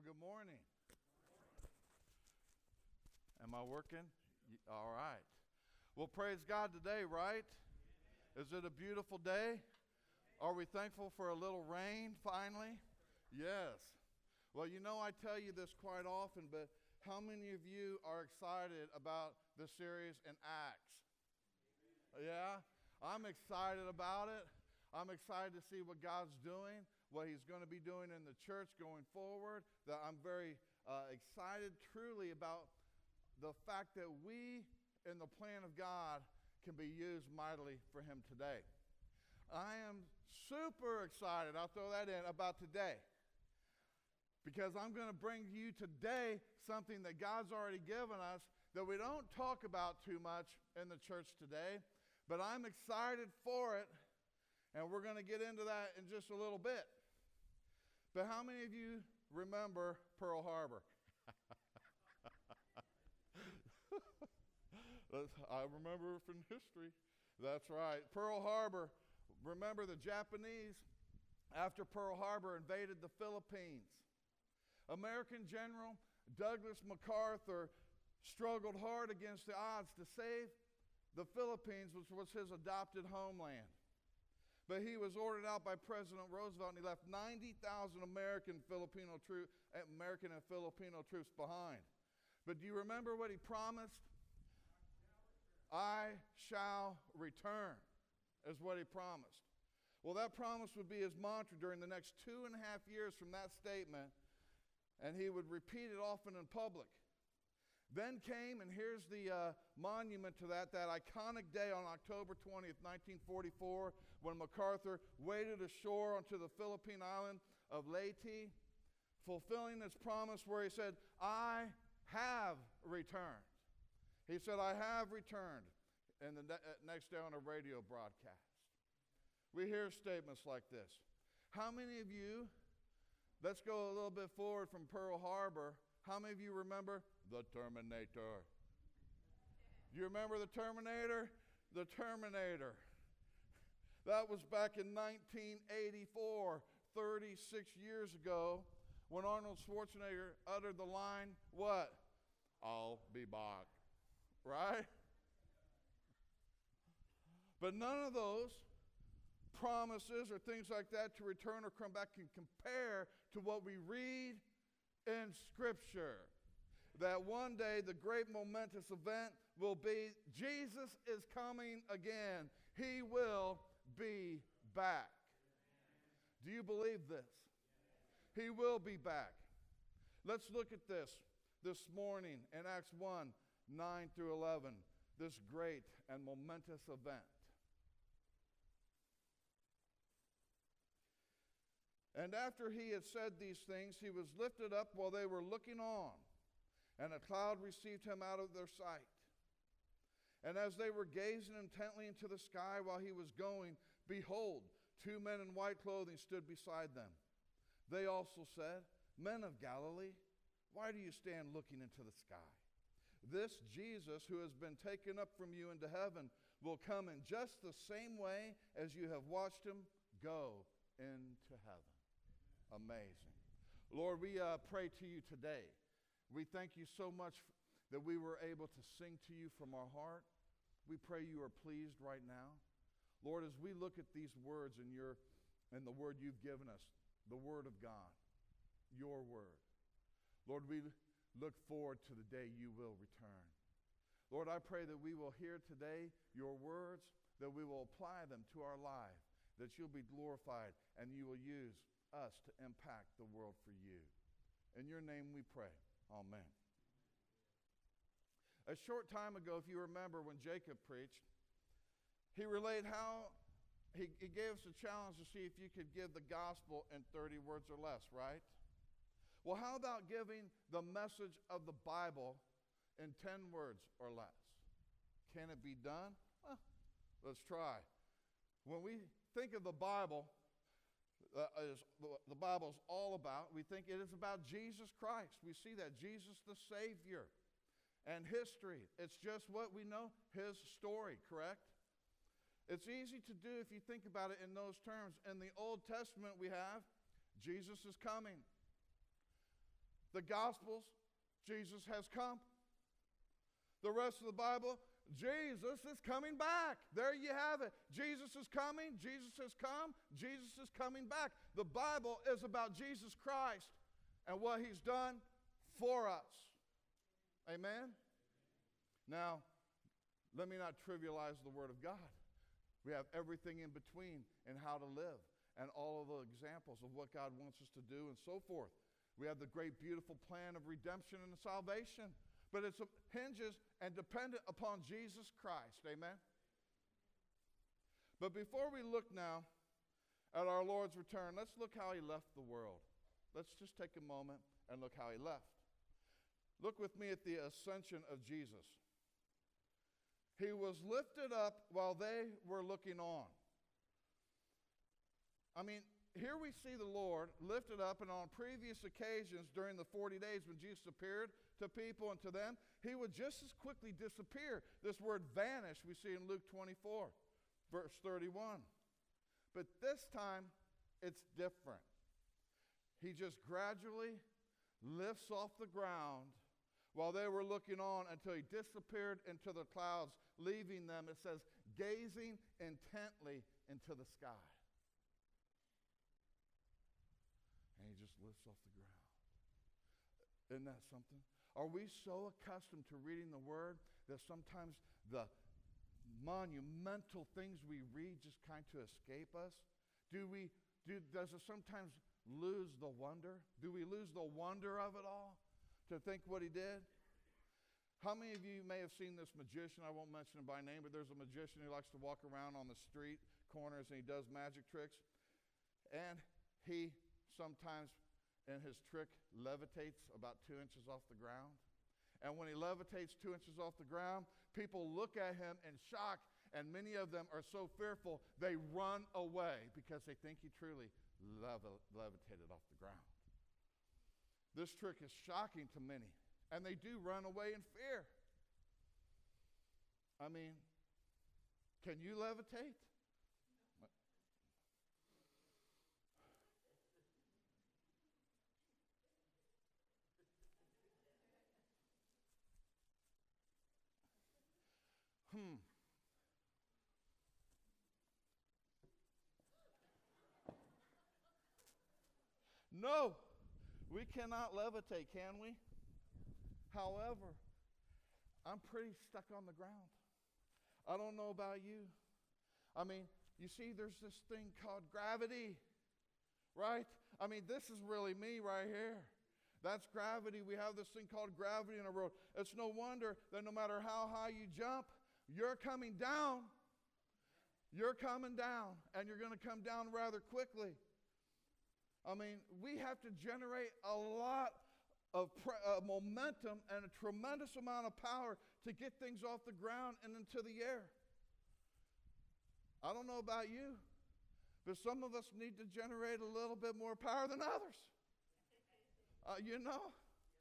Good morning. Am I working? All right. Well, praise God today, right? Is it a beautiful day? Are we thankful for a little rain finally? Yes. Well, you know, I tell you this quite often, but how many of you are excited about the series in Acts? Yeah? I'm excited about it. I'm excited to see what God's doing, what He's going to be doing in the church going forward. That I'm very excited truly about the fact that we, in the plan of God, can be used mightily for Him today. I am super excited, I'll throw that in, about today. Because I'm going to bring to you today something that God's already given us that we don't talk about too much in the church today. But I'm excited for it. And we're going to get into that in just a little bit. But how many of you remember Pearl Harbor? I remember from history. That's right. Pearl Harbor. Remember the Japanese, after Pearl Harbor, invaded the Philippines. American General Douglas MacArthur struggled hard against the odds to save the Philippines, which was his adopted homeland. But he was ordered out by President Roosevelt, and he left 90,000 American and Filipino troops behind. But do you remember what he promised? I shall return, is what he promised. Well, that promise would be his mantra during the next 2.5 years from that statement, and he would repeat it often in public. Then came, and here's the monument to that iconic day on October 20th, 1944, when MacArthur waded ashore onto the Philippine island of Leyte, fulfilling his promise where he said, I have returned. He said, I have returned, and the next day on a radio broadcast. We hear statements like this. How many of you, let's go a little bit forward from Pearl Harbor, how many of you remember the Terminator? You remember the Terminator? The Terminator. That was back in 1984, 36 years ago, when Arnold Schwarzenegger uttered the line, what? I'll be back. Right? But none of those promises or things like that to return or come back can compare to what we read in Scripture. That one day the great momentous event will be Jesus is coming again. He will be back. Do you believe this? He will be back. Let's look at this morning in Acts 1, 9 through 11, this great and momentous event. And after he had said these things, he was lifted up while they were looking on, and a cloud received him out of their sight. And as they were gazing intently into the sky while he was going, behold, 2 men in white clothing stood beside them. They also said, Men of Galilee, why do you stand looking into the sky? This Jesus who has been taken up from you into heaven will come in just the same way as you have watched him go into heaven. Amazing. Lord, we pray to you today. We thank you so much that we were able to sing to you from our heart. We pray you are pleased right now. Lord, as we look at these words and the word you've given us, the word of God, your word, Lord, we look forward to the day you will return. Lord, I pray that we will hear today your words, that we will apply them to our life, that you'll be glorified and you will use us to impact the world for you. In your name we pray. Amen. A short time ago, if you remember when Jacob preached, he relayed how he gave us a challenge to see if you could give the gospel in 30 words or less, right? Well, how about giving the message of the Bible in 10 words or less? Can it be done? Well, let's try. When we think of the Bible, the Bible's all about, we think it is about Jesus Christ. We see that, Jesus the Savior. And history, it's just what we know, his story, correct? It's easy to do if you think about it in those terms. In the Old Testament we have, Jesus is coming. The Gospels, Jesus has come. The rest of the Bible, Jesus is coming back. There you have it. Jesus is coming. Jesus has come. Jesus is coming back. The Bible is about Jesus Christ and what he's done for us. Amen? Now, let me not trivialize the Word of God. We have everything in between and how to live and all of the examples of what God wants us to do and so forth. We have the great, beautiful plan of redemption and salvation, but it hinges and dependent upon Jesus Christ. Amen? But before we look now at our Lord's return, let's look how he left the world. Let's just take a moment and look how he left. Look with me at the ascension of Jesus. He was lifted up while they were looking on. I mean, here we see the Lord lifted up, and on previous occasions during the 40 days when Jesus appeared to people and to them, he would just as quickly disappear. This word vanish we see in Luke 24, verse 31. But this time, it's different. He just gradually lifts off the ground while they were looking on until he disappeared into the clouds, leaving them, it says, gazing intently into the sky. And he just lifts off the ground. Isn't that something? Are we so accustomed to reading the Word that sometimes the monumental things we read just kind of escape us? Does it sometimes lose the wonder? Do we lose the wonder of it all to think what he did? How many of you may have seen this magician? I won't mention him by name, but there's a magician who likes to walk around on the street corners and he does magic tricks. And he sometimes in his trick levitates about 2 inches off the ground. And when he levitates 2 inches off the ground, people look at him in shock, and many of them are so fearful they run away because they think he truly levitated off the ground. This trick is shocking to many, and they do run away in fear. I mean, can you levitate? No, we cannot levitate, can we? However, I'm pretty stuck on the ground. I don't know about you. I mean, you see, there's this thing called gravity, right? I mean, this is really me right here. That's gravity. We have this thing called gravity in our world. It's no wonder that no matter how high you jump, you're coming down. You're coming down, and you're going to come down rather quickly. I mean, we have to generate a lot of momentum and a tremendous amount of power to get things off the ground and into the air. I don't know about you, but some of us need to generate a little bit more power than others. You know?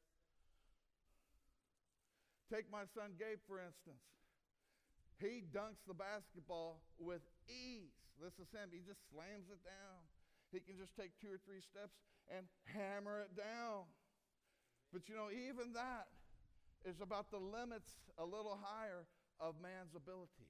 Take my son Gabe, for instance. He dunks the basketball with ease. This is him. He just slams it down. He can just take 2 or 3 steps and hammer it down. But you know, even that is about the limits a little higher of man's ability.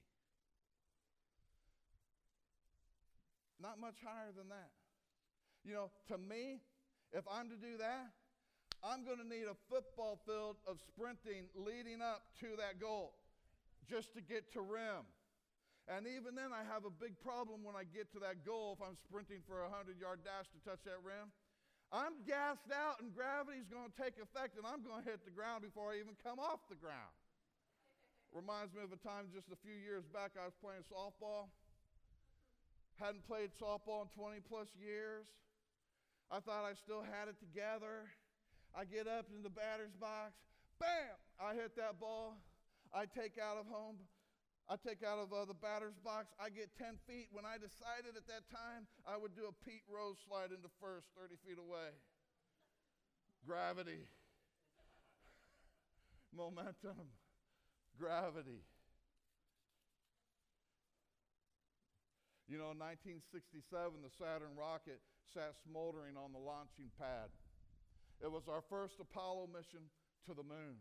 Not much higher than that. You know, to me, if I'm to do that, I'm going to need a football field of sprinting leading up to that goal just to get to rim. And even then, I have a big problem when I get to that goal if I'm sprinting for a 100-yard dash to touch that rim. I'm gassed out, and gravity's going to take effect, and I'm going to hit the ground before I even come off the ground. Reminds me of a time just a few years back I was playing softball. Hadn't played softball in 20-plus years. I thought I still had it together. I get up in the batter's box. Bam! I hit that ball. I take out of the batter's box. I get 10 feet. When I decided at that time I would do a Pete Rose slide into first 30 feet away. Gravity. Momentum. Gravity. You know, in 1967, the Saturn rocket sat smoldering on the launching pad. It was our first Apollo mission to the moon.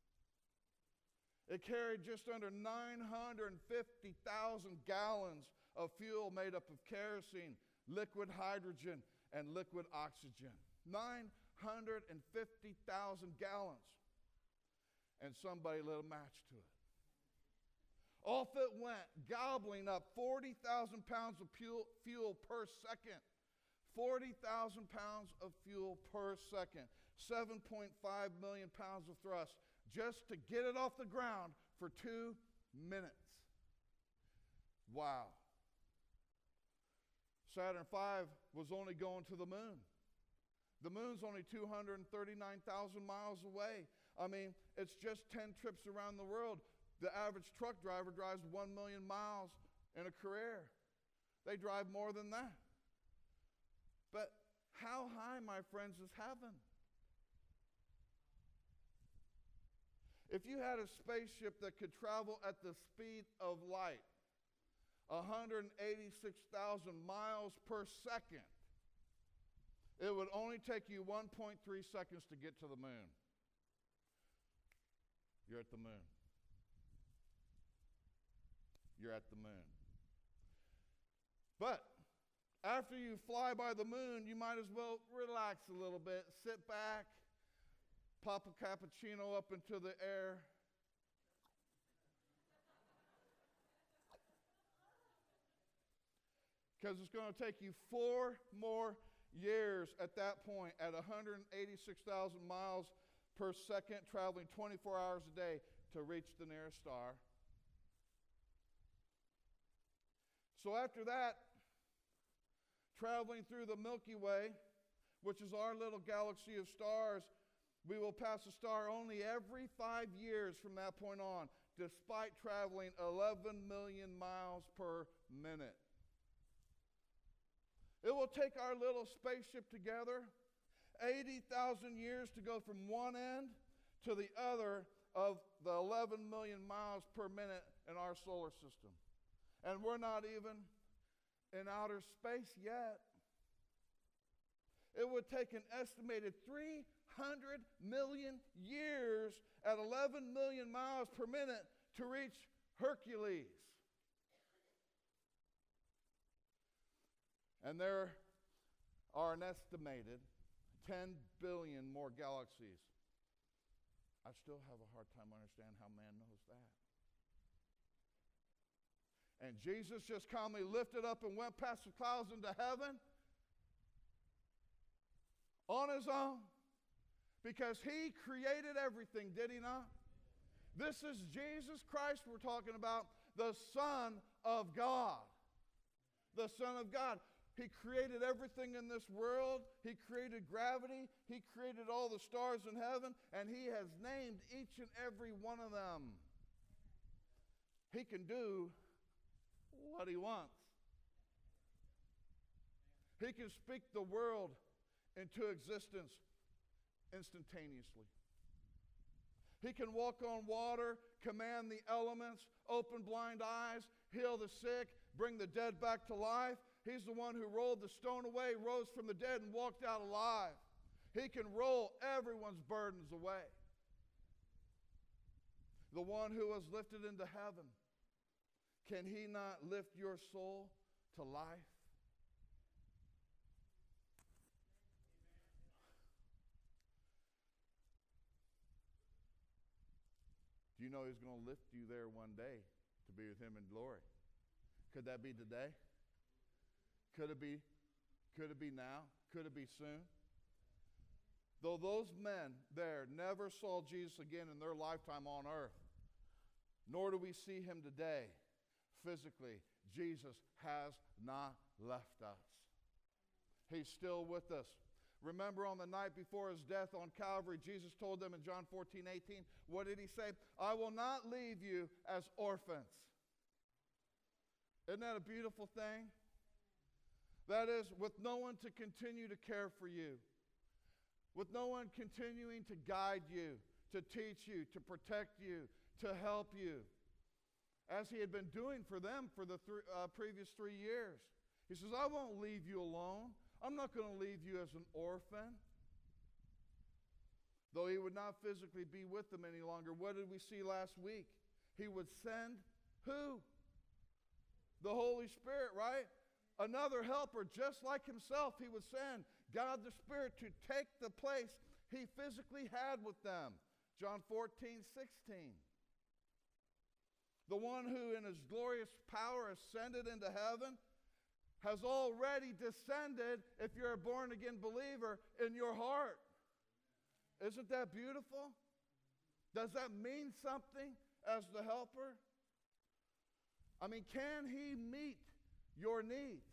It carried just under 950,000 gallons of fuel made up of kerosene, liquid hydrogen, and liquid oxygen. 950,000 gallons. And somebody lit a match to it. Off it went, gobbling up 40,000 pounds of fuel per second. 40,000 pounds of fuel per second. 7.5 million pounds of thrust just to get it off the ground for 2 minutes. Wow. Saturn V was only going to the moon. The moon's only 239,000 miles away. I mean, it's just 10 trips around the world. The average truck driver drives 1 million miles in a career. They drive more than that. But how high, my friends, is heaven? If you had a spaceship that could travel at the speed of light, 186,000 miles per second, it would only take you 1.3 seconds to get to the moon. You're at the moon. You're at the moon. But after you fly by the moon, you might as well relax a little bit, sit back, pop a cappuccino up into the air. Because it's going to take you 4 more years at that point, at 186,000 miles per second, traveling 24 hours a day to reach the nearest star. So after that, traveling through the Milky Way, which is our little galaxy of stars, we will pass a star only every 5 years from that point on, despite traveling 11 million miles per minute. It will take our little spaceship together 80,000 years to go from one end to the other of the 11 million miles per minute in our solar system. And we're not even in outer space yet. It would take an estimated 300 million years at 11 million miles per minute to reach Hercules. And there are an estimated 10 billion more galaxies. I still have a hard time understanding how man knows that. And Jesus just calmly lifted up and went past the clouds into heaven on his own, because he created everything, did he not? This is Jesus Christ we're talking about, the Son of God. The Son of God. He created everything in this world. He created gravity. He created all the stars in heaven, and he has named each and every one of them. He can do what he wants. He can speak the world into existence instantaneously. He can walk on water, command the elements, open blind eyes, heal the sick, bring the dead back to life. He's the one who rolled the stone away, rose from the dead, and walked out alive. He can roll everyone's burdens away. The one who was lifted into heaven, can he not lift your soul to life? Do you know he's going to lift you there one day to be with him in glory? Could that be today? Could it be now? Could it be soon? Though those men there never saw Jesus again in their lifetime on earth, nor do we see him today physically, Jesus has not left us. He's still with us. Remember, on the night before his death on Calvary, Jesus told them in John 14:18, what did he say? I will not leave you as orphans. Isn't that a beautiful thing? That is, with no one to continue to care for you, with no one continuing to guide you, to teach you, to protect you, to help you, as he had been doing for them for the previous 3 years. He says, I won't leave you alone. I'm not going to leave you as an orphan. would not physically be with them any longer. What did we see last week? He would send who? The Holy Spirit, right? Another helper, just like himself, he would send God the Spirit to take the place he physically had with them. John 14:16. The one who in his glorious power ascended into heaven has already descended, if you're a born-again believer, in your heart. Isn't that beautiful? Does that mean something as the helper? I mean, can he meet your needs?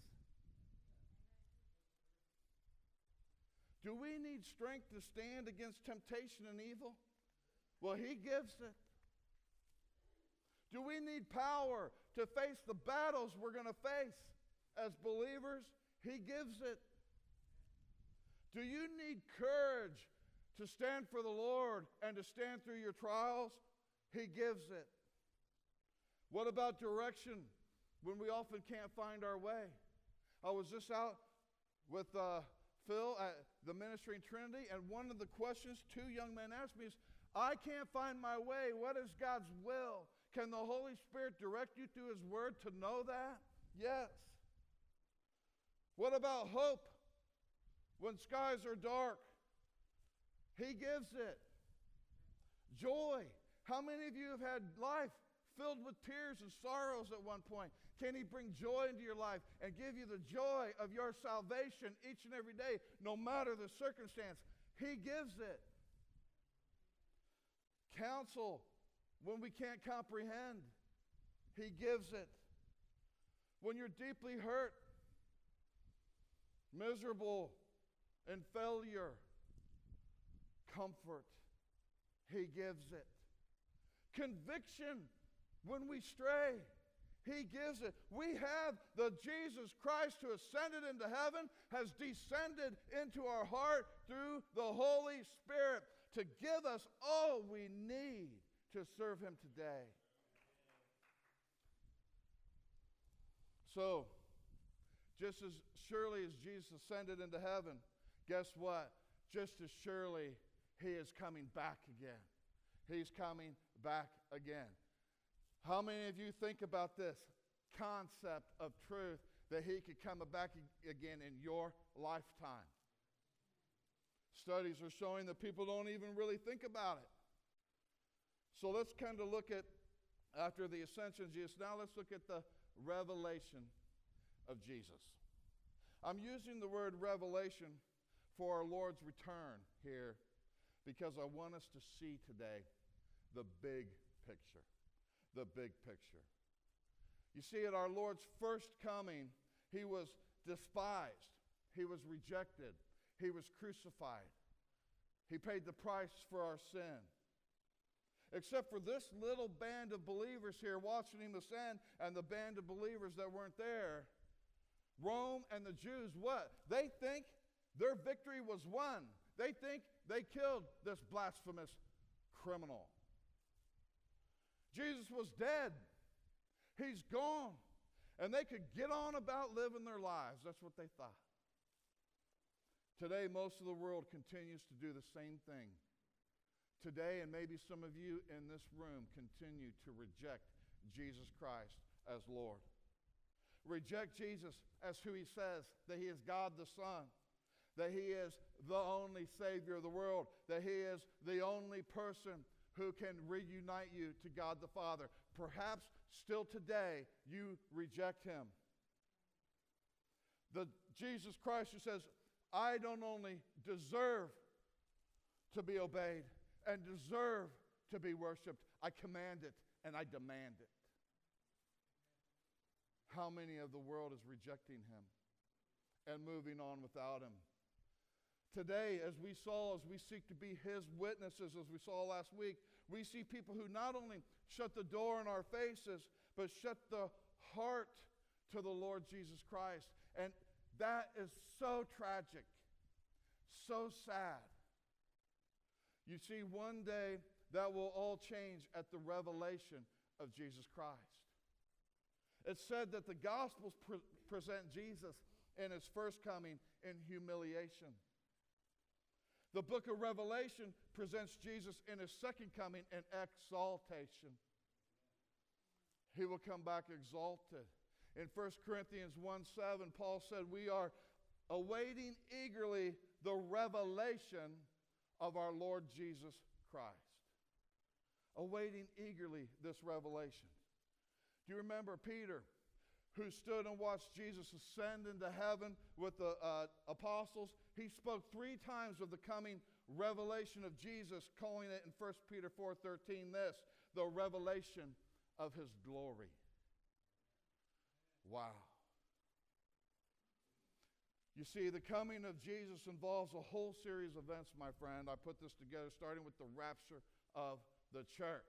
Do we need strength to stand against temptation and evil? Well, he gives it. Do we need power to face the battles we're going to face as believers? He gives it. Do you need courage to stand for the Lord and to stand through your trials? He gives it. What about direction when we often can't find our way? I was just out with Phil at the ministry in Trinity, and one of the questions two young men asked me is, I can't find my way. What is God's will? Can the Holy Spirit direct you through His Word to know that? Yes. What about hope when skies are dark? He gives it. Joy. How many of you have had life filled with tears and sorrows at one point? Can He bring joy into your life and give you the joy of your salvation each and every day, no matter the circumstance? He gives it. Counsel when we can't comprehend. He gives it. When you're deeply hurt, miserable, and failure, comfort. He gives it. Conviction when we stray. He gives it. We have the Jesus Christ who ascended into heaven, has descended into our heart through the Holy Spirit to give us all we need to serve Him today. So, just as surely as Jesus ascended into heaven, guess what? Just as surely He is coming back again. He's coming back again. How many of you think about this concept of truth that He could come back again in your lifetime? Studies are showing that people don't even really think about it. So let's kind of look at, after the ascension of Jesus, now let's look at the revelation of Jesus. I'm using the word revelation for our Lord's return here because I want us to see today the big picture. The big picture. You see, at our Lord's first coming, He was despised. He was rejected. He was crucified. He paid the price for our sin. Except for this little band of believers here watching Him ascend and the band of believers that weren't there, Rome and the Jews, what? They think their victory was won. They think they killed this blasphemous criminal. Jesus was dead. He's gone. And they could get on about living their lives. That's what they thought. Today, most of the world continues to do the same thing. Today, and maybe some of you in this room continue to reject Jesus Christ as Lord. Reject Jesus as who He says, that He is God the Son, that He is the only Savior of the world, that He is the only person who can reunite you to God the Father. Perhaps still today you reject Him. The Jesus Christ who says, I don't only deserve to be obeyed and deserve to be worshiped, I command it and I demand it. How many of the world is rejecting Him and moving on without Him? Today, as we seek to be His witnesses, as we saw last week, we see people who not only shut the door in our faces, but shut the heart to the Lord Jesus Christ. And that is so tragic, so sad. You see, one day that will all change at the revelation of Jesus Christ. It's said that the Gospels present Jesus in His first coming in humiliation. The book of Revelation presents Jesus in his second coming in exaltation. He will come back exalted. In 1 Corinthians 1:7, Paul said, we are awaiting eagerly the revelation of our Lord Jesus Christ. Awaiting eagerly this revelation. Do you remember Peter, who stood and watched Jesus ascend into heaven with the apostles? He spoke 3 times of the coming revelation of Jesus, calling it in 1 Peter 4:13 this, the revelation of his glory. Wow. You see, the coming of Jesus involves a whole series of events, my friend. I put this together starting with the rapture of the church.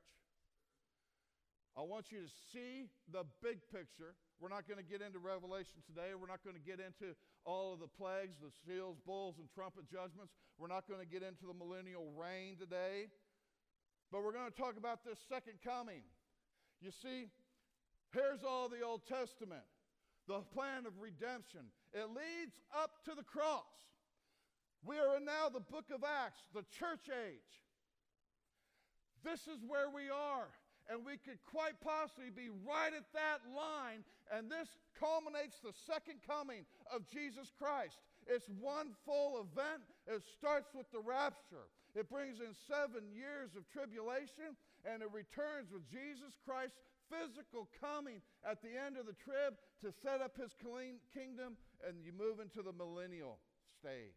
I want you to see the big picture. We're not going to get into Revelation today. We're not going to get into all of the plagues, the seals, bowls, and trumpet judgments. We're not going to get into the millennial reign today. But we're going to talk about this second coming. You see, here's all the Old Testament. The plan of redemption. It leads up to the cross. We are in now the book of Acts, the church age. This is where we are. And we could quite possibly be right at that line. And this culminates the second coming of Jesus Christ. It's one full event. It starts with the rapture. It brings in 7 years of tribulation. And it returns with Jesus Christ's physical coming at the end of the trib to set up his kingdom. And you move into the millennial stage.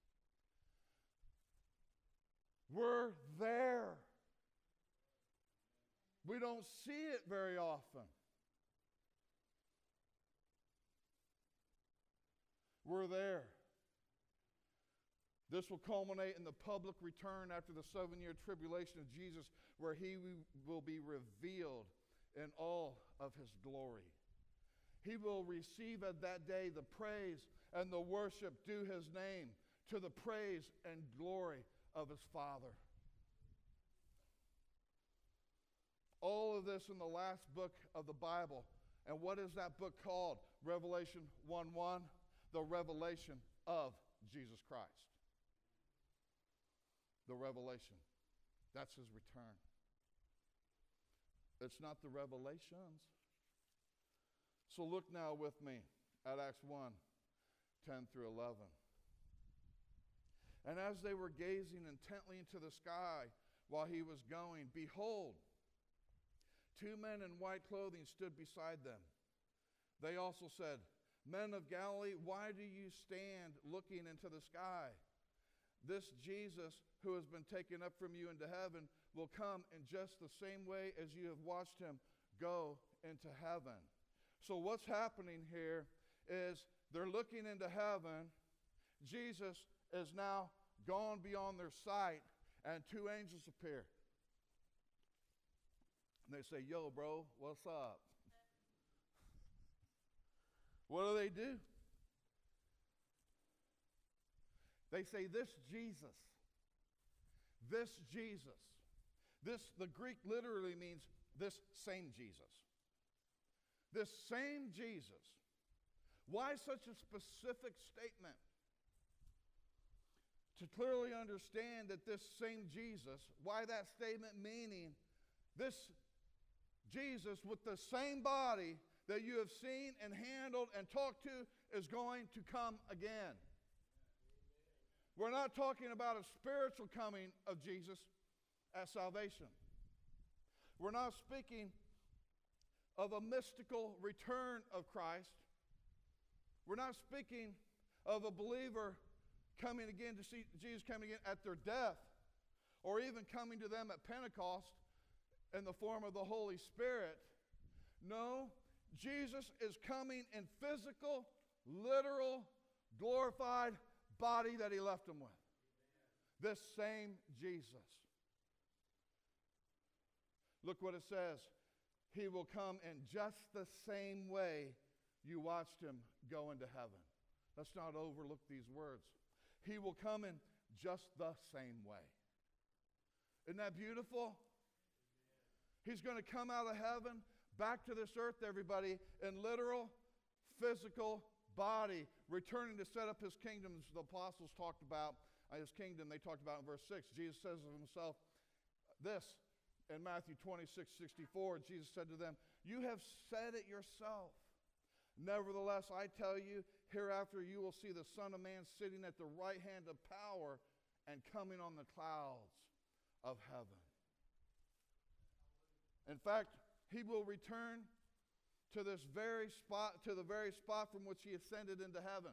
We're there. We don't see it very often. We're there. This will culminate in the public return after the 7-year tribulation of Jesus, where he will be revealed in all of his glory. He will receive at that day the praise and the worship due his name, to the praise and glory of his Father. All of this in the last book of the Bible. And what is that book called? Revelation 1:1, the revelation of Jesus Christ. The revelation. That's his return. It's not the revelations. So look now with me at Acts 1:10 through 11. And as they were gazing intently into the sky while he was going, behold, 2 men in white clothing stood beside them. They also said, Men of Galilee, why do you stand looking into the sky? This Jesus who has been taken up from you into heaven will come in just the same way as you have watched him go into heaven. So what's happening here is they're looking into heaven. Jesus is now gone beyond their sight, and 2 angels appear. And they say, yo, bro, what's up? What do? They say, this Jesus. The Greek literally means this same Jesus. This same Jesus. Why such a specific statement? To clearly understand that this same Jesus, why that statement meaning, this Jesus with the same body that you have seen and handled and talked to is going to come again. We're not talking about a spiritual coming of Jesus at salvation. We're not speaking of a mystical return of Christ. We're not speaking of a believer coming again to see Jesus coming again at their death, or even coming to them at Pentecost in the form of the Holy Spirit. No, Jesus is coming in physical, literal, glorified body that he left them with. This same Jesus. Look what it says. He will come in just the same way you watched him go into heaven. Let's not overlook these words. He will come in just the same way. Isn't that beautiful? He's going to come out of heaven back to this earth, everybody, in literal, physical body, returning to set up his kingdom, as the apostles talked about his kingdom, they talked about in verse 6. Jesus says of himself this in Matthew 26:64. Jesus said to them, "You have said it yourself. Nevertheless, I tell you, hereafter you will see the Son of Man sitting at the right hand of power and coming on the clouds of heaven." In fact, he will return to this very spot, to the very spot from which he ascended into heaven.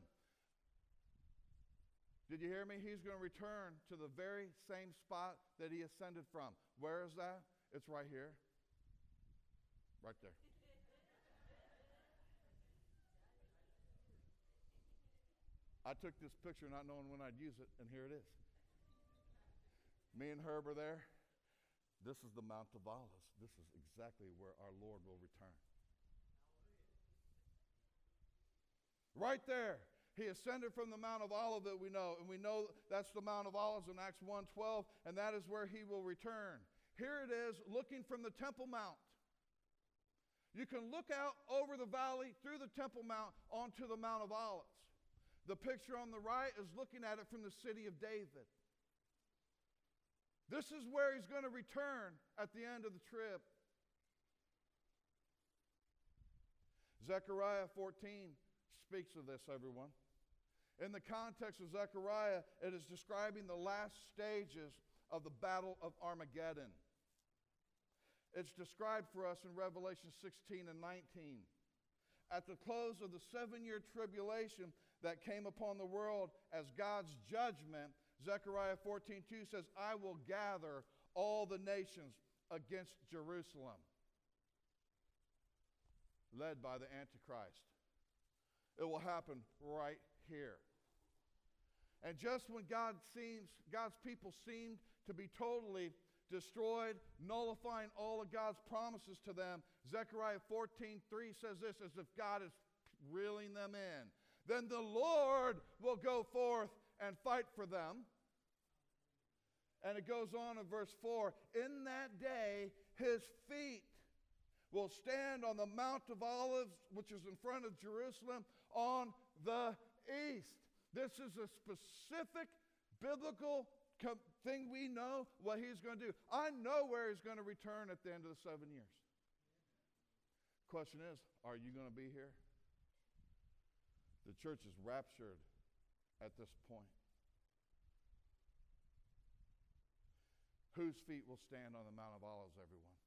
Did you hear me? He's going to return to the very same spot that he ascended from. Where is that? It's right here. Right there. I took this picture not knowing when I'd use it, and here it is. Me and Herb are there. This is the Mount of Olives. This is exactly where our Lord will return. Right there. He ascended from the Mount of Olives that we know, and we know that's the Mount of Olives in Acts 1:12, and that is where he will return. Here it is, looking from the Temple Mount. You can look out over the valley through the Temple Mount onto the Mount of Olives. The picture on the right is looking at it from the city of David. This is where he's going to return at the end of the trib. Zechariah 14 speaks of this, everyone. In the context of Zechariah, it is describing the last stages of the Battle of Armageddon. It's described for us in Revelation 16 and 19. At the close of the 7-year tribulation that came upon the world as God's judgment, Zechariah 14:2 says, "I will gather all the nations against Jerusalem," led by the Antichrist. It will happen right here. And just when God's people seemed to be totally destroyed, nullifying all of God's promises to them, Zechariah 14:3 says this, as if God is reeling them in. "Then the Lord will go forth and fight for them." And it goes on in verse 4, "In that day his feet will stand on the Mount of Olives, which is in front of Jerusalem, on the east." This is a specific biblical thing we know what he's going to do. I know where he's going to return at the end of the 7 years. Question is, are you going to be here? The church is raptured at this point. Whose feet will stand on the Mount of Olives, everyone?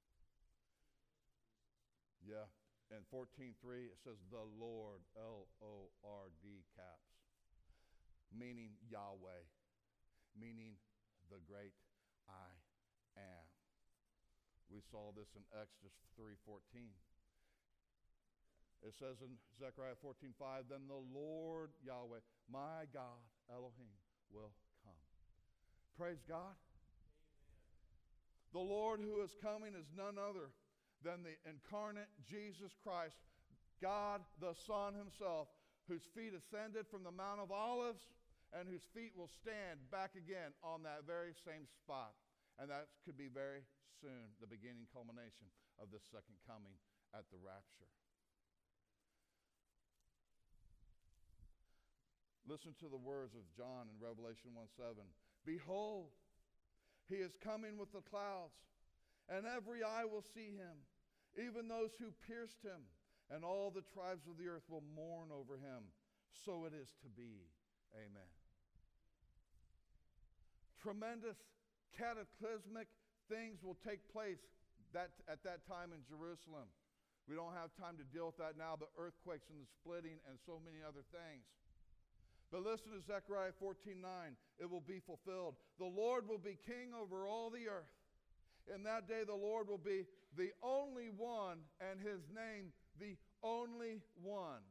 Yeah. In 14:3, it says, "The Lord," L-O-R-D caps, meaning Yahweh, meaning the great I am. We saw this in Exodus 3:14. It says in Zechariah 14:5, "Then the Lord Yahweh, my God, Elohim, will come." Praise God. The Lord who is coming is none other than the incarnate Jesus Christ, God the Son himself, whose feet ascended from the Mount of Olives and whose feet will stand back again on that very same spot. And that could be very soon, the beginning culmination of the second coming at the rapture. Listen to the words of John in Revelation 1:7. "Behold, he is coming with the clouds, and every eye will see him, even those who pierced him, and all the tribes of the earth will mourn over him. So it is to be. Amen." Tremendous cataclysmic things will take place at that time in Jerusalem. We don't have time to deal with that now, but earthquakes and the splitting and so many other things. But listen to Zechariah 14:9. It will be fulfilled. "The Lord will be king over all the earth. In that day the Lord will be the only one, and his name the only one."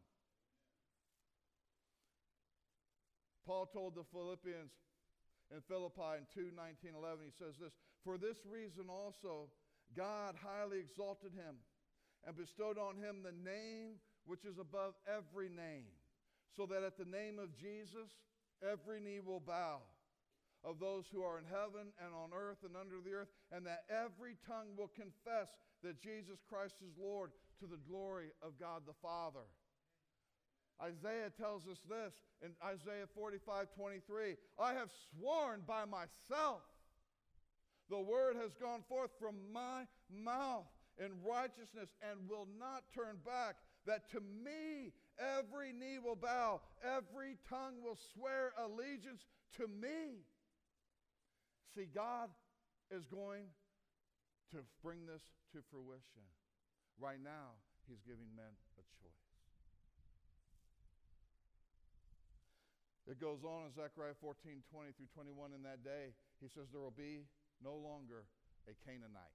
Paul told the Philippians in Philippi in 2:19-11, he says this, "For this reason also God highly exalted him and bestowed on him the name which is above every name, so that at the name of Jesus every knee will bow, of those who are in heaven and on earth and under the earth, and that every tongue will confess that Jesus Christ is Lord, to the glory of God the Father." Isaiah tells us this in Isaiah 45:23. I have sworn by myself. The word has gone forth from my mouth in righteousness and will not turn back, that to me every knee will bow, every tongue will swear allegiance to me. See, God is going to bring this to fruition. Right now, he's giving men a choice. It goes on in Zechariah 14:20 through 21. In that day, he says, there will be no longer a Canaanite.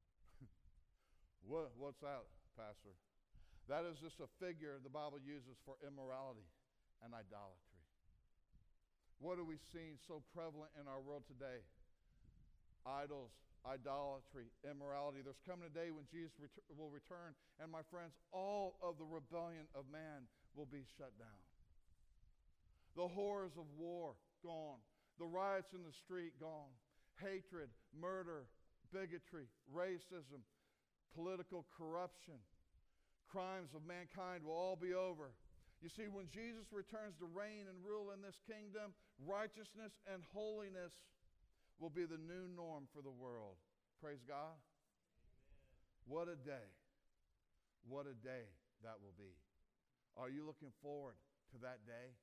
What's that, Pastor? That is just a figure the Bible uses for immorality and idolatry. What are we seeing so prevalent in our world today? Idols, idolatry, immorality. There's coming a day when Jesus will return, and my friends, all of the rebellion of man will be shut down. The horrors of war, gone. The riots in the street, gone. Hatred, murder, bigotry, racism, political corruption, crimes of mankind will all be over. You see, when Jesus returns to reign and rule in this kingdom, righteousness and holiness will be the new norm for the world. Praise God. Amen. What a day. What a day that will be. Are you looking forward to that day?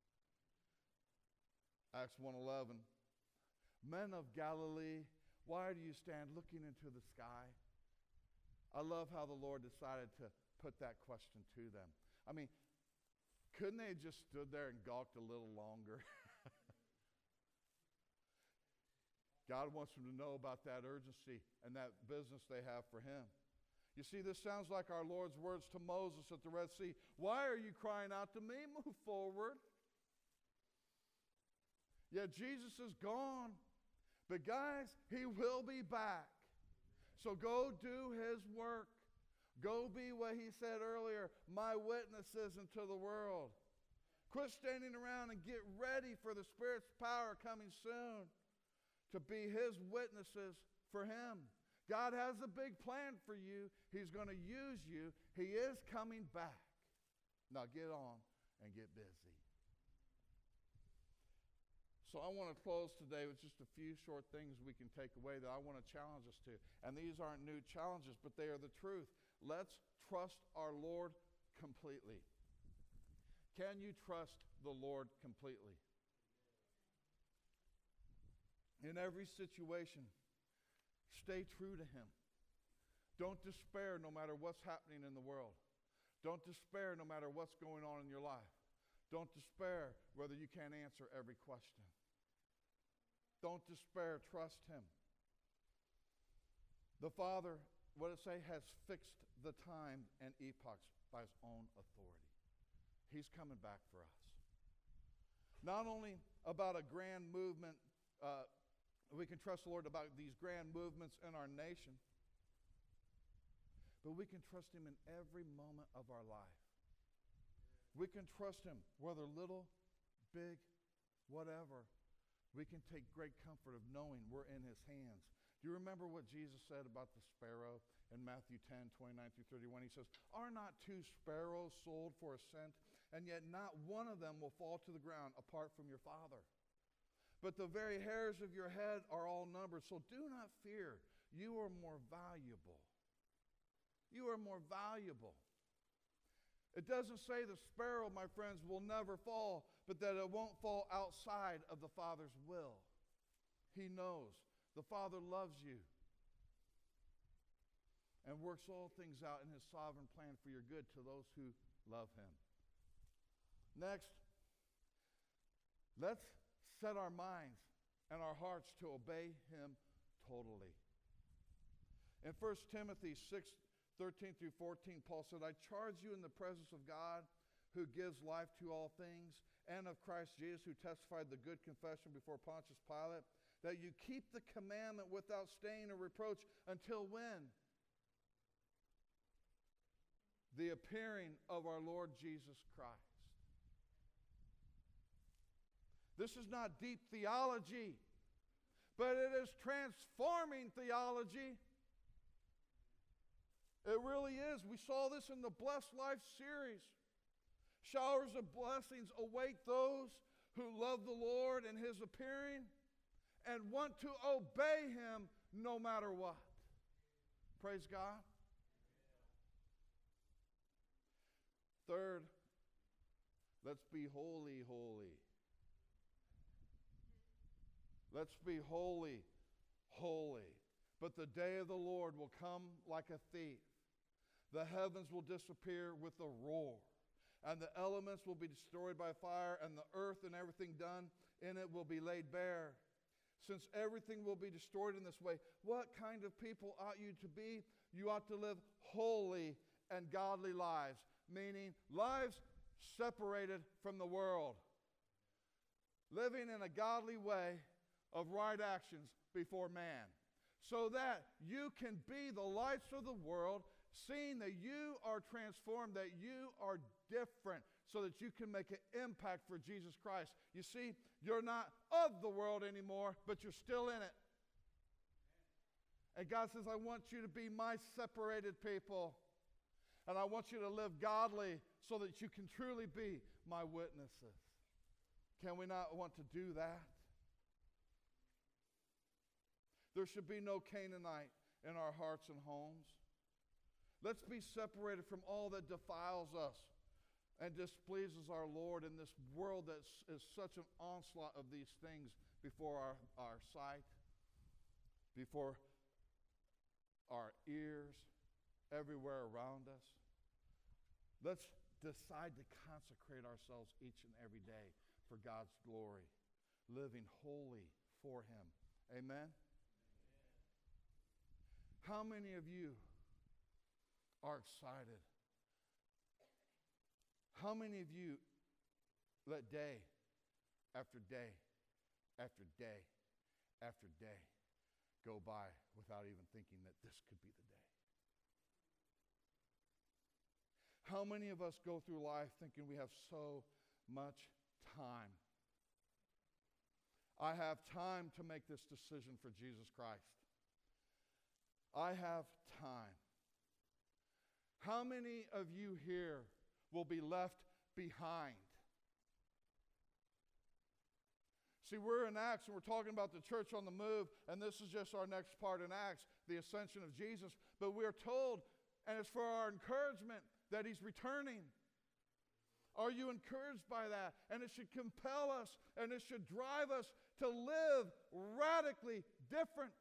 Acts 1:11. Men of Galilee, why do you stand looking into the sky? I love how the Lord decided to put that question to them. I mean, couldn't they have just stood there and gawked a little longer? God wants them to know about that urgency and that business they have for him. You see, this sounds like our Lord's words to Moses at the Red Sea. Why are you crying out to me? Move forward. Yeah, Jesus is gone. But guys, he will be back. So go do his work. Go be what he said earlier, my witnesses into the world. Quit standing around and get ready for the Spirit's power coming soon to be his witnesses for him. God has a big plan for you. He's going to use you. He is coming back. Now get on and get busy. So I want to close today with just a few short things we can take away that I want to challenge us to. And these aren't new challenges, but they are the truth. Let's trust our Lord completely. Can you trust the Lord completely? In every situation, stay true to him. Don't despair no matter what's happening in the world. Don't despair no matter what's going on in your life. Don't despair whether you can't answer every question. Don't despair. Trust him. The Father, what does it say, has fixed the time and epochs by his own authority. He's coming back for us. Not only about a grand movement, we can trust the Lord about these grand movements in our nation, but we can trust him in every moment of our life. We can trust him, whether little, big, whatever. We can take great comfort of knowing we're in his hands. Do you remember what Jesus said about the sparrow in Matthew 10:29 through 31? He says, are not 2 sparrows sold for a cent, and yet not one of them will fall to the ground apart from your Father? But the very hairs of your head are all numbered, so do not fear. You are more valuable. You are more valuable. It doesn't say the sparrow, my friends, will never fall, but that it won't fall outside of the Father's will. He knows. The Father loves you and works all things out in his sovereign plan for your good to those who love him. Next, let's set our minds and our hearts to obey him totally. In 1 Timothy 6:13 through 14, Paul said, I charge you in the presence of God, who gives life to all things, and of Christ Jesus, who testified the good confession before Pontius Pilate, that you keep the commandment without stain or reproach until when? The appearing of our Lord Jesus Christ. This is not deep theology, but it is transforming theology. It really is. We saw this in the Blessed Life series. Showers of blessings await those who love the Lord and His appearing and want to obey Him no matter what. Praise God. Third, let's be holy, holy. Let's be holy, holy. But the day of the Lord will come like a thief. The heavens will disappear with a roar, and the elements will be destroyed by fire, and the earth and everything done in it will be laid bare. Since everything will be destroyed in this way, what kind of people ought you to be? You ought to live holy and godly lives, meaning lives separated from the world, living in a godly way of right actions before man, so that you can be the lights of the world, seeing that you are transformed, that you are different, so that you can make an impact for Jesus Christ. You see, you're not of the world anymore, but you're still in it. And God says, I want you to be my separated people, and I want you to live godly so that you can truly be my witnesses. Can we not want to do that? There should be no Canaanite in our hearts and homes. Let's be separated from all that defiles us and displeases our Lord in this world that is such an onslaught of these things before our sight, before our ears, everywhere around us. Let's decide to consecrate ourselves each and every day for God's glory, living holy for Him. Amen? How many of you are excited? How many of you let day after day after day after day go by without even thinking that this could be the day? How many of us go through life thinking we have so much time? I have time to make this decision for Jesus Christ. I have time. How many of you here will be left behind? See, we're in Acts, and we're talking about the church on the move, and this is just our next part in Acts, the ascension of Jesus. But we're told, and it's for our encouragement, that He's returning. Are you encouraged by that? And it should compel us, and it should drive us to live radically different.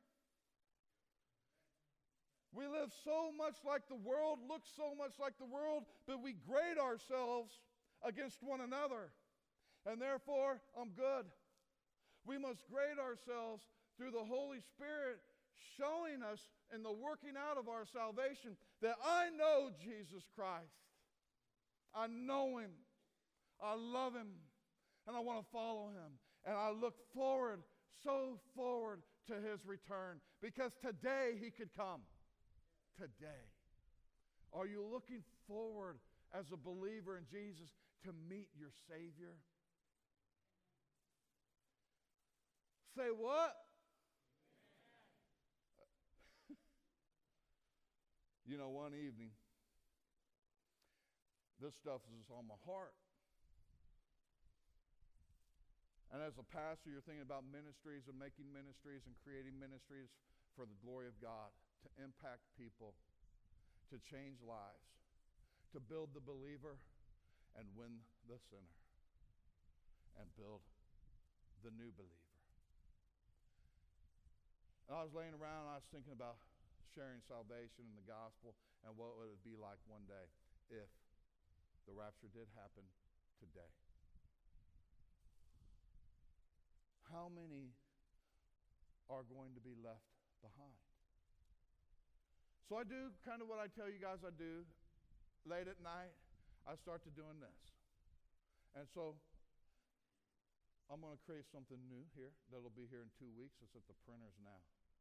We live so much like the world, look so much like the world, but we grade ourselves against one another. And therefore, I'm good. We must grade ourselves through the Holy Spirit showing us in the working out of our salvation that I know Jesus Christ. I know Him. I love Him. And I want to follow Him. And I look forward, so forward to His return, because today He could come. Today. Are you looking forward as a believer in Jesus to meet your Savior? Say what? You know, one evening, this stuff is on my heart. And as a pastor, you're thinking about ministries and making ministries and creating ministries for the glory of God, to impact people, to change lives, to build the believer and win the sinner, and build the new believer. And I was laying around, and I was thinking about sharing salvation and the gospel and what would it be like one day if the rapture did happen today. How many are going to be left behind? So I do kind of what I tell you guys I do. Late at night, I start to doing this. And so I'm going to create something new here that'll be here in 2 weeks. It's at the printers now.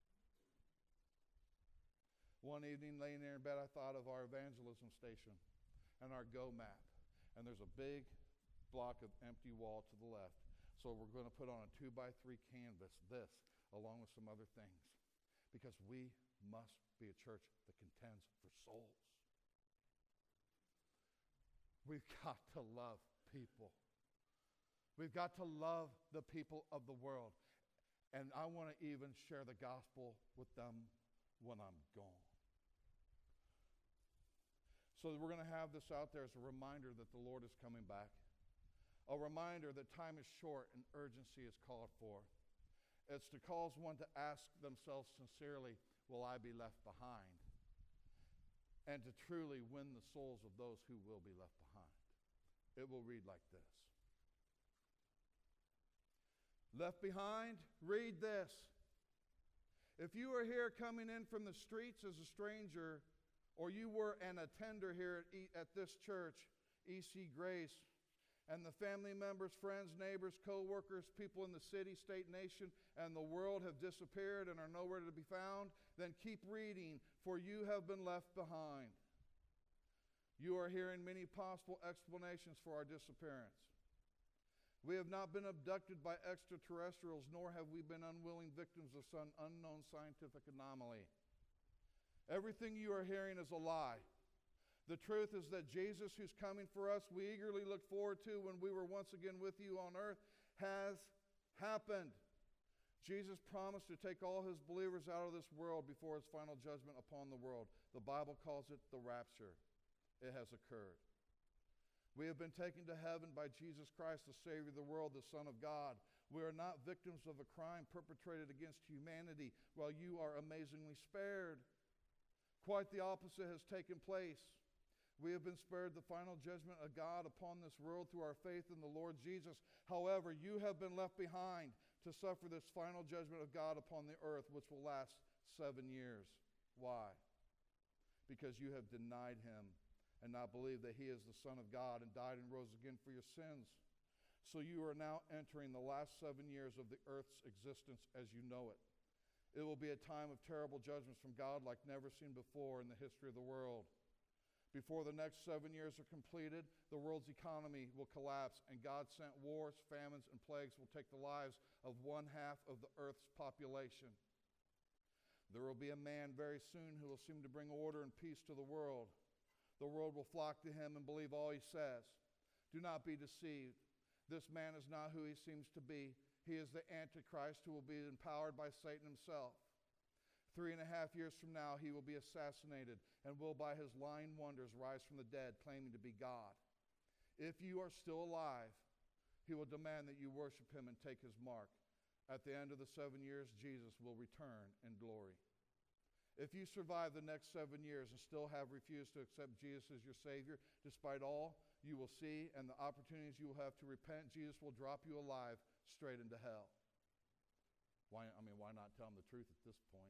One evening, laying there in bed, I thought of our evangelism station and our Go map. And there's a big block of empty wall to the left. So we're going to put on a 2x3 canvas, this, along with some other things. Because we must be a church that contends for souls. We've got to love people. We've got to love the people of the world. And I want to even share the gospel with them when I'm gone. So we're going to have this out there as a reminder that the Lord is coming back. A reminder that time is short and urgency is called for. It's to cause one to ask themselves sincerely, will I be left behind? And to truly win the souls of those who will be left behind. It will read like this. Left behind, read this. If you are here coming in from the streets as a stranger, or you were an attender here at this church, EC Grace, and the family members, friends, neighbors, co-workers, people in the city, state, nation, and the world have disappeared and are nowhere to be found, then keep reading, for you have been left behind. You are hearing many possible explanations for our disappearance. We have not been abducted by extraterrestrials, nor have we been unwilling victims of some unknown scientific anomaly. Everything you are hearing is a lie. The truth is that Jesus, who's coming for us, we eagerly look forward to when we were once again with you on earth, has happened. Jesus promised to take all his believers out of this world before his final judgment upon the world. The Bible calls it the rapture. It has occurred. We have been taken to heaven by Jesus Christ, the Savior of the world, the Son of God. We are not victims of a crime perpetrated against humanity, while you are amazingly spared. Quite the opposite has taken place. We have been spared the final judgment of God upon this world through our faith in the Lord Jesus. However, you have been left behind to suffer this final judgment of God upon the earth, which will last 7 years. Why? Because you have denied him and not believed that he is the Son of God and died and rose again for your sins. So you are now entering the last 7 years of the earth's existence as you know it. It will be a time of terrible judgments from God like never seen before in the history of the world. Before the next 7 years are completed, the world's economy will collapse, and God-sent wars, famines, and plagues will take the lives of 1/2 of the earth's population. There will be a man very soon who will seem to bring order and peace to the world. The world will flock to him and believe all he says. Do not be deceived. This man is not who he seems to be. He is the Antichrist who will be empowered by Satan himself. 3.5 years from now, he will be assassinated and will by his lying wonders rise from the dead, claiming to be God. If you are still alive, he will demand that you worship him and take his mark. At the end of the 7 years, Jesus will return in glory. If you survive the next 7 years and still have refused to accept Jesus as your Savior, despite all you will see and the opportunities you will have to repent, Jesus will drop you alive straight into hell. Why not tell them the truth at this point?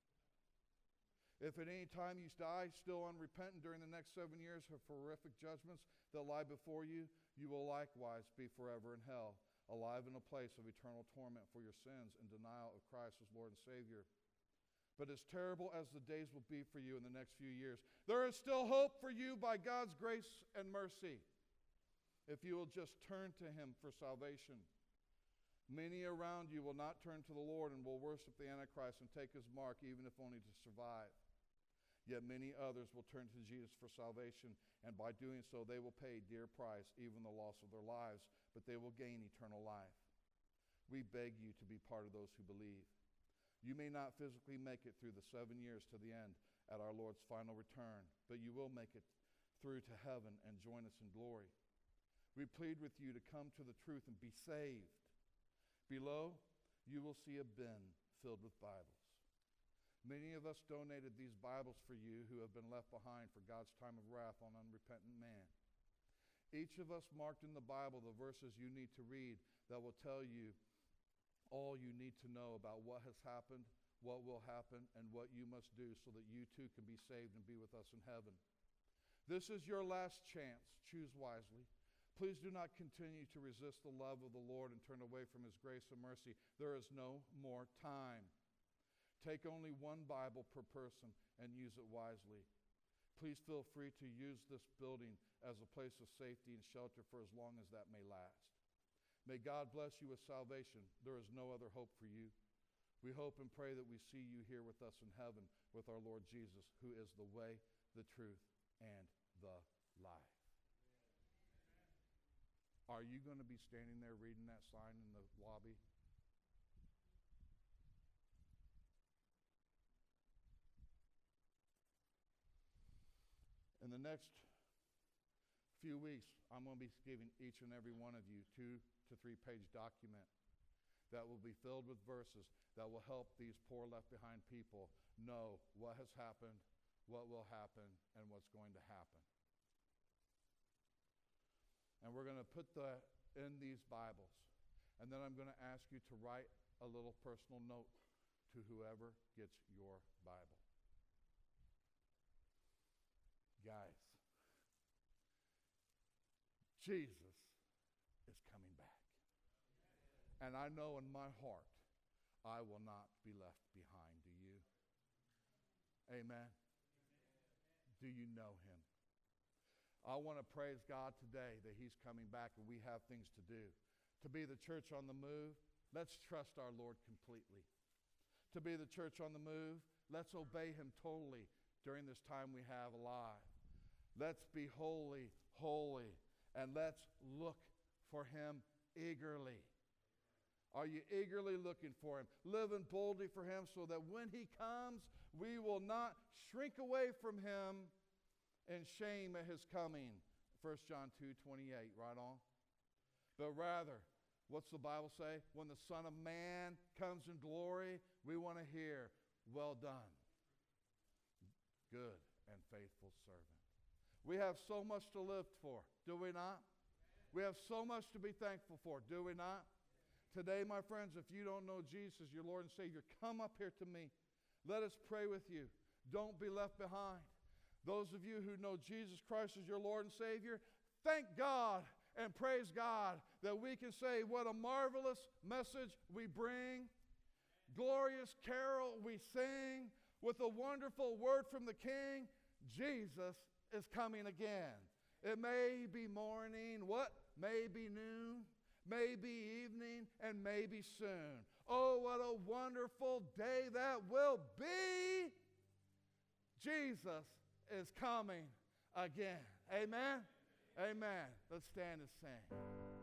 If at any time you die still unrepentant during the next 7 years of horrific judgments that lie before you, you will likewise be forever in hell, alive in a place of eternal torment for your sins and denial of Christ as Lord and Savior. But as terrible as the days will be for you in the next few years, there is still hope for you by God's grace and mercy, if you will just turn to him for salvation. Many around you will not turn to the Lord and will worship the Antichrist and take his mark, even if only to survive. Yet many others will turn to Jesus for salvation, and by doing so they will pay a dear price, even the loss of their lives, but they will gain eternal life. We beg you to be part of those who believe. You may not physically make it through the 7 years to the end at our Lord's final return, but you will make it through to heaven and join us in glory. We plead with you to come to the truth and be saved. Below, you will see a bin filled with Bibles. Many of us donated these Bibles for you who have been left behind for God's time of wrath on unrepentant man. Each of us marked in the Bible the verses you need to read that will tell you all you need to know about what has happened, what will happen, and what you must do so that you too can be saved and be with us in heaven. This is your last chance. Choose wisely. Please do not continue to resist the love of the Lord and turn away from his grace and mercy. There is no more time. Take only one Bible per person and use it wisely. Please feel free to use this building as a place of safety and shelter for as long as that may last. May God bless you with salvation. There is no other hope for you. We hope and pray that we see you here with us in heaven with our Lord Jesus, who is the way, the truth, and the life. Are you going to be standing there reading that sign in the lobby? In the next few weeks, I'm going to be giving each and every one of you 2 to 3 page document that will be filled with verses that will help these poor left behind people know what has happened, what will happen, and what's going to happen. And we're going to put that in these Bibles. And then I'm going to ask you to write a little personal note to whoever gets your Bible. Guys, Jesus is coming back. And I know in my heart, I will not be left behind. Do you? Amen. Do you know him? I want to praise God today that he's coming back and we have things to do. To be the church on the move, let's trust our Lord completely. To be the church on the move, let's obey him totally during this time we have alive. Let's be holy, holy, and let's look for him eagerly. Are you eagerly looking for him? Living boldly for him so that when he comes, we will not shrink away from him in shame at his coming. 1 John 2:28, right on. But rather, what's the Bible say? When the Son of Man comes in glory, we want to hear, well done, good and faithful servant. We have so much to live for, do we not? We have so much to be thankful for, do we not? Today, my friends, if you don't know Jesus, your Lord and Savior, come up here to me. Let us pray with you. Don't be left behind. Those of you who know Jesus Christ as your Lord and Savior, thank God and praise God that we can say what a marvelous message we bring, glorious carol we sing, with a wonderful word from the King. Jesus is coming again. It may be morning, what? May be noon, may be evening, and may be soon. Oh, what a wonderful day that will be. Jesus is coming again. Amen? Amen. Let's stand and sing.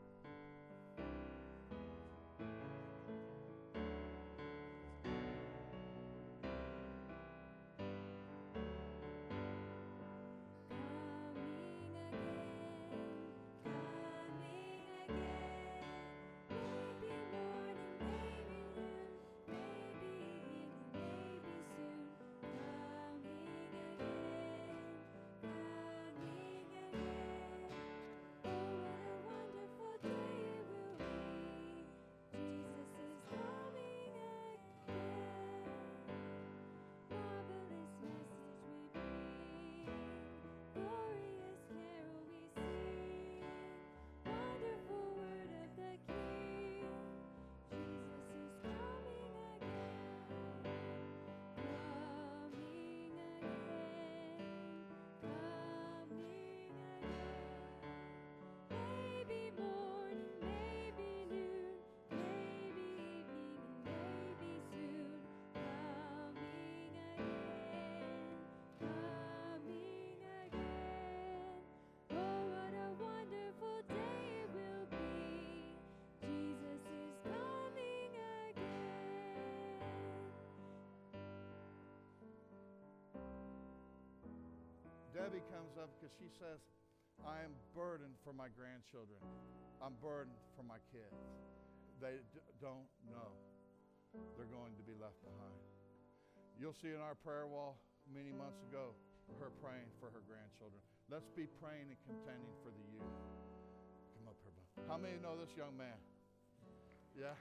Debbie comes up because she says, I am burdened for my grandchildren. I'm burdened for my kids. They don't know they're going to be left behind. You'll see in our prayer wall many months ago, her praying for her grandchildren. Let's be praying and contending for the youth. Come up here, bud. How many know this young man? Yeah?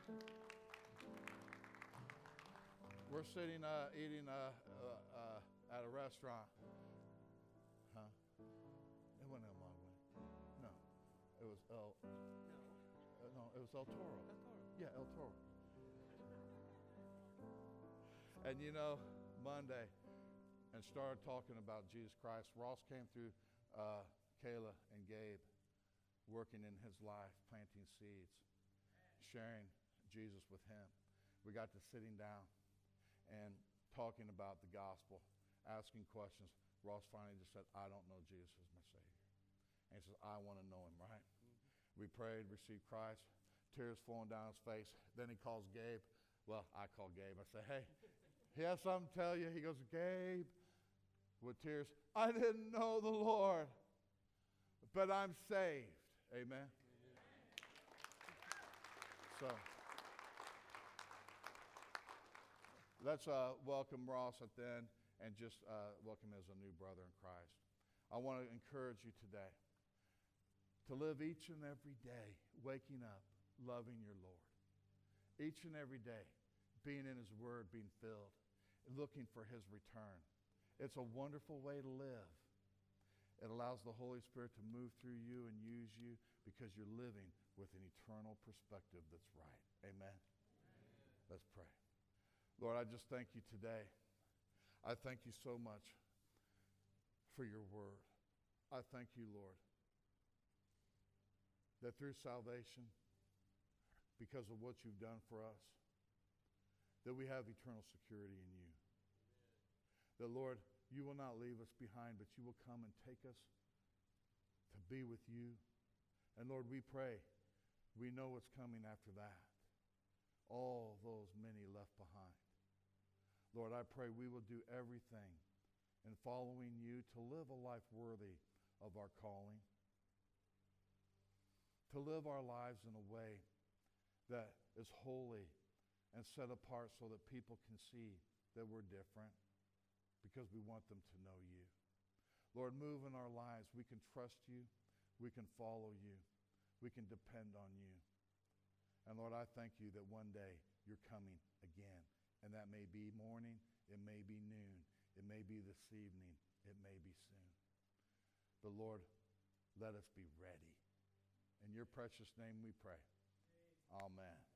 We're sitting eating at a restaurant. Huh? It wasn't El Magway. No. It was El... No, it was El Toro. El Toro. Yeah, El Toro. And you know, Monday, and started talking about Jesus Christ. Ross came through Kayla and Gabe, working in his life, planting seeds, sharing Jesus with him. We got to sitting down and talking about the gospel, asking questions. Ross finally just said, I don't know Jesus as my Savior. And he says, I want to know him, right? We prayed, received Christ, tears flowing down his face. Then he calls Gabe. Well, I call Gabe. I say, hey, he has something to tell you. He goes, Gabe, with tears, I didn't know the Lord, but I'm saved. Amen. So let's welcome Ross at the end and just welcome him as a new brother in Christ. I want to encourage you today to live each and every day waking up, loving your Lord. Each and every day being in his word, being filled, looking for his return. It's a wonderful way to live. It allows the Holy Spirit to move through you and use you because you're living with an eternal perspective that's right. Amen? Let's pray. Lord, I just thank you today. I thank you so much for your word. I thank you, Lord, that through salvation, because of what you've done for us, that we have eternal security in you. That, Lord, you will not leave us behind, but you will come and take us to be with you. And Lord, we pray, we know what's coming after that. All those many left behind. Lord, I pray we will do everything in following you to live a life worthy of our calling. To live our lives in a way that is holy and set apart so that people can see that we're different because we want them to know you. Lord, move in our lives. We can trust you. We can follow you. We can depend on you. And Lord, I thank you that one day you're coming again. And that may be morning. It may be noon. It may be this evening. It may be soon. But Lord, let us be ready. In your precious name we pray. Amen.